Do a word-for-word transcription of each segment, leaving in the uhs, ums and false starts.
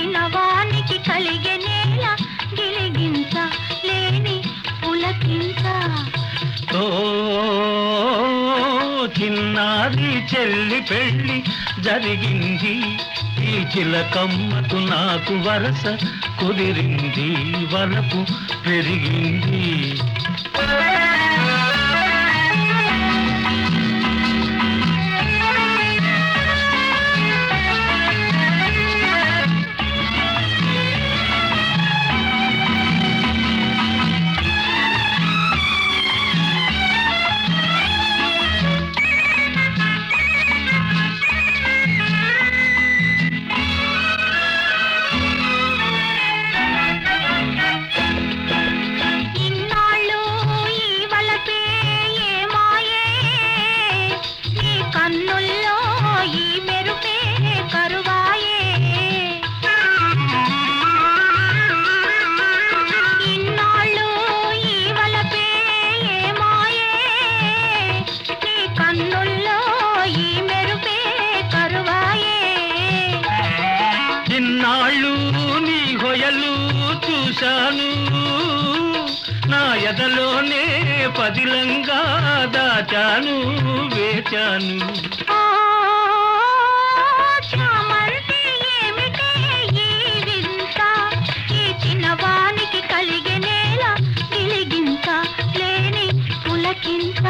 చిన్నవానికి కలిగెనేల గిలిగింత లేని పులకింత. ఓ చిన్నారి చెల్లి పెళ్ళి జరిగింది, ఈ చిలకమ్మకు నాకు వరస కుదిరింది, వలపు పెరిగింది. కన్నుల్లో ఈ మెరుపే కరువాయే, ఇన్నాళ్ళు ఈ వలపే ఏమాయే, నీ కన్నుల్లో ఈ మెరుపే కరువాయే. ఇన్నాళ్ళు నీ హొయలు చూశాను, నా ఎదలోనే పదిలంగా దాచాను వేచాను. చామంతి ఏమిటే ఈ వింత, ఈ చిన్నవానికి కలిగెనేల గిలిగింత లేని పులకింత.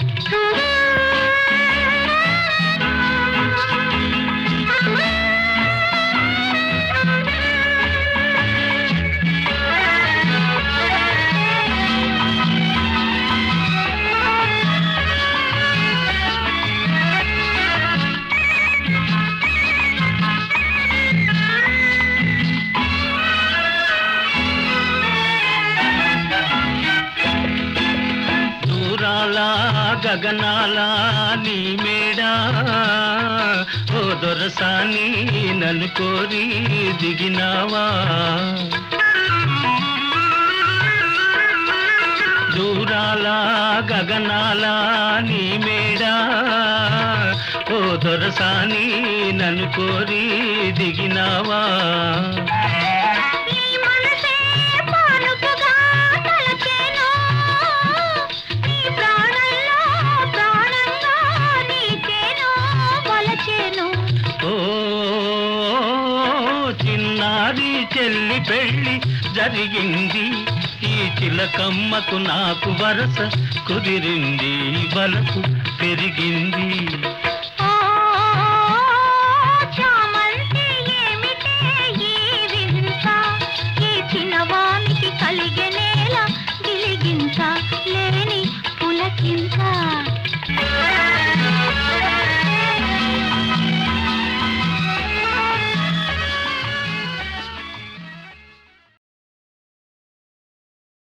గగనాల నీ మేడా ఓ దొరసాని నన్ను కోరి దిగినావా, దూరాల గగనాల నీ మేడా ఓ దొరసాని నన్ను కోరి దిగినావా. చిన్నారి చెల్లి పెళ్ళి జరిగింది, ఈ చిలకమ్మకు నాకు వరస కుదిరింది, వలపు పెరిగింది. చామంతి ఏమిటే ఈ వింత, ఈ చిన్నవానికి కలిగెనేల గిలిగింత లేని పులకింత.